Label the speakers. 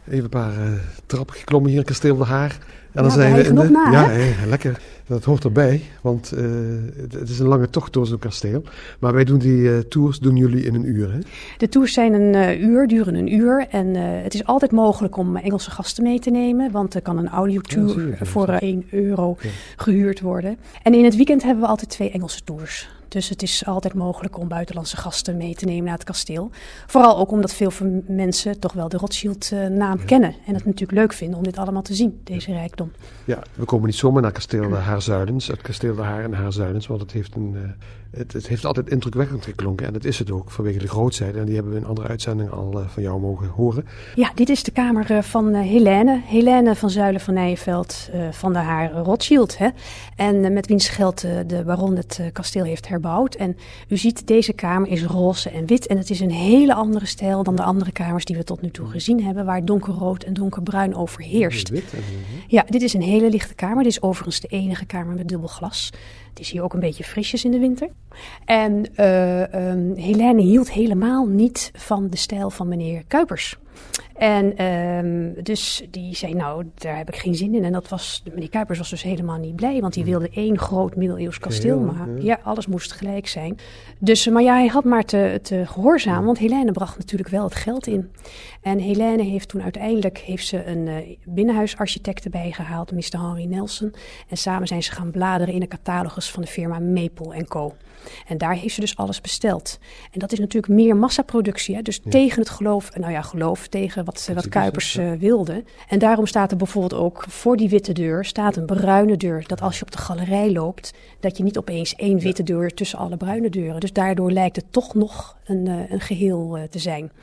Speaker 1: Even een paar trappen geklommen hier in Kasteel de Haar. En
Speaker 2: dan zijn we in de...
Speaker 1: Ja, lekker. Dat hoort erbij, want het is een lange tocht door zo'n kasteel. Maar wij doen die tours, doen jullie in een uur, hè?
Speaker 2: De tours zijn duren een uur. En het is altijd mogelijk om Engelse gasten mee te nemen. Want er kan een audiotour voor €1 gehuurd worden. En in het weekend hebben we altijd 2 Engelse tours. Dus het is altijd mogelijk om buitenlandse gasten mee te nemen naar het kasteel. Vooral ook omdat veel mensen toch wel de Rothschild-naam kennen. En het natuurlijk leuk vinden om dit allemaal te zien, deze rijkdom.
Speaker 1: Ja, we komen niet zomaar naar Kasteel de Haarzuilens, het Kasteel de Haar en Haarzuilens. Want het heeft altijd indrukwekkend geklonken. En dat is het ook, vanwege de grootheid. En die hebben we in andere uitzendingen al van jou mogen horen.
Speaker 2: Ja, dit is de kamer van Helene. Helene van Zuylen van Nijenveld van de Haar Rothschild. Hè? En met wiens geld de baron het kasteel heeft herbouwd. En u ziet, deze kamer is roze en wit. En het is een hele andere stijl dan de andere kamers die we tot nu toe gezien hebben. Waar donkerrood en donkerbruin overheerst. Ja, dit is een hele lichte kamer. Dit is overigens de enige kamer met dubbel glas. Het is hier ook een beetje frisjes in de winter. En Helene hield helemaal niet van de stijl van meneer Cuypers. En dus die zei, nou, daar heb ik geen zin in. En meneer Cuypers was dus helemaal niet blij, want hij wilde 1 groot middeleeuws kasteel maken. Ja, alles moest gelijk zijn. Dus, maar ja, hij had maar te gehoorzamen, want Helene bracht natuurlijk wel het geld in. En Helene heeft toen uiteindelijk een binnenhuisarchitect erbij gehaald, Mr. Henry Nelson. En samen zijn ze gaan bladeren in de catalogus van de firma Maple & Co. En daar heeft ze dus alles besteld. En dat is natuurlijk meer massaproductie. Hè? Dus tegen het geloof, tegen wat Cuypers wilde. En daarom staat er bijvoorbeeld ook voor die witte deur staat een bruine deur. Dat als je op de galerij loopt, dat je niet opeens 1 witte deur tussen alle bruine deuren. Dus daardoor lijkt het toch nog een geheel te zijn.